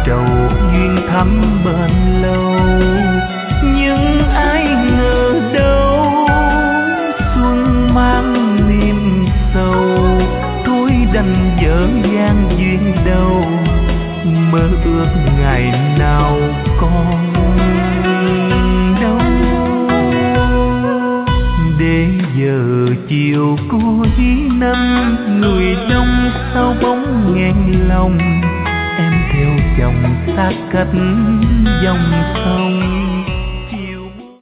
trầu duyên thắm bền lâu. Nhưng ai ngờ đâu xuân mang niềm sầu, thôi đành dở dang duyên đâu, mơ ước ngày nào còn đâu. Để giờ chiều cuối năm, người đông sau bóng nghẹn lòng, em theo chồng xa cách dòng sông.